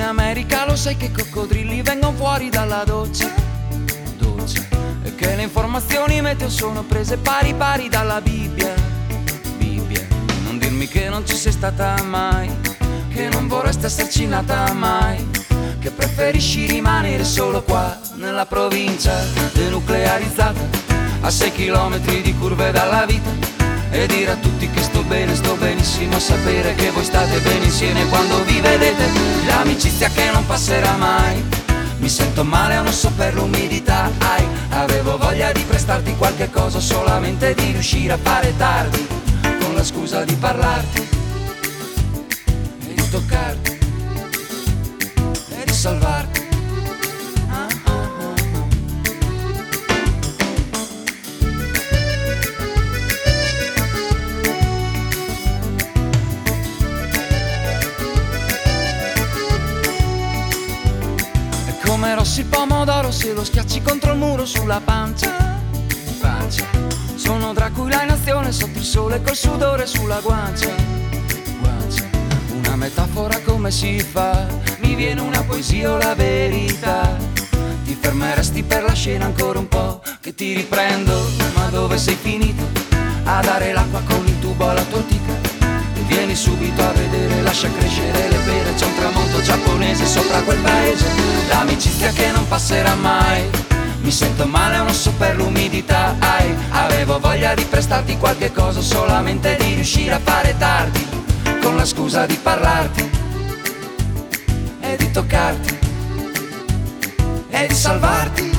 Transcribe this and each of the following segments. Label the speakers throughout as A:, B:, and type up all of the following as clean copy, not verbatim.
A: America lo sai che i coccodrilli vengono fuori dalla doccia, e che le informazioni meteo sono prese pari pari dalla Bibbia. Non dirmi che non ci sei stata mai, che non vorresti esserci nata mai, che preferisci rimanere solo qua nella provincia denuclearizzata, a 6 chilometri di curve dalla vita, e dire a tutti che sto bene, sto benissimo, sapere che voi state bene insieme quando vi vedete, l'amicizia che non passerà mai. Mi sento male, non so per l'umidità, avevo voglia di prestarti qualche cosa, solamente di riuscire a fare tardi, con la scusa di parlarti e di toccarti e di salvarti. Come rossi il pomodoro se lo schiacci contro il muro sulla pancia. Sono Dracula in azione sotto il sole col sudore sulla guancia. Una metafora come si fa? Mi viene una poesia o la verità? Ti fermeresti per la scena ancora un po', che ti riprendo, ma dove sei finito? A dare l'acqua con il tubo alla tua ortica? Vieni subito a vedere, lascia crescere le pere, c'è un tramonto giapponese sopra quel paese, l'amicizia che non passerà mai. Mi sento male, non so per l'umidità, avevo voglia di prestarti qualche cosa, solamente di riuscire a fare tardi, con la scusa di parlarti e di toccarti e di salvarti.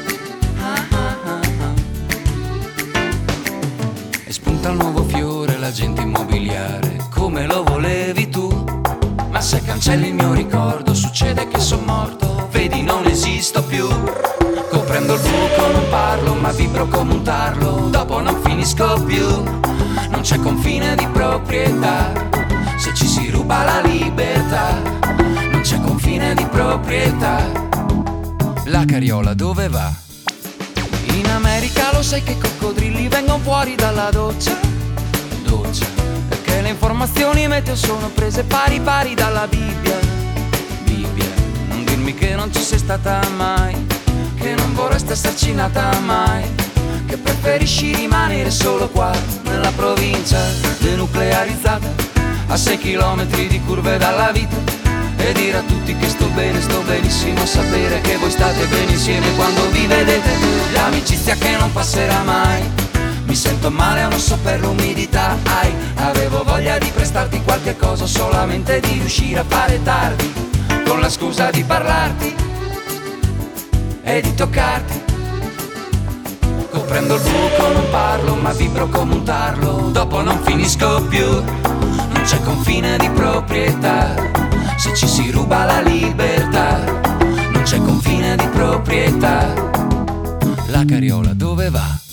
A: E spunta il nuovo fiore, l'agente immobiliare, come lo volevi tu, ma se cancelli il mio ricordo succede che son morto, vedi non esisto più, coprendo il buco non parlo ma vibro come un tarlo, dopo non finisco più, non c'è confine di proprietà, se ci si ruba la libertà, non c'è confine di proprietà. La carriola dove va? In America lo sai che i coccodrilli vengono fuori dalla doccia, perché le informazioni meteo sono prese pari pari dalla Bibbia. Non dirmi che non ci sei stata mai, che non vorresti esserci nata mai, che preferisci rimanere solo qua nella provincia denuclearizzata, a 6 chilometri di curve dalla vita, e dire a tutti che sto bene, sto benissimo, sapere che voi state bene insieme quando vi vedete, l'amicizia che non passerà mai. Mi sento male, non so per l'umidità, avevo voglia di prestarti qualche cosa, solamente di riuscire a fare tardi, con la scusa di parlarti e di toccarti, coprendo il buco non parlo ma vibro come un tarlo, dopo non finisco più, non c'è confine di proprietà, se ci si ruba la libertà, non c'è confine di proprietà. La carriola dove va?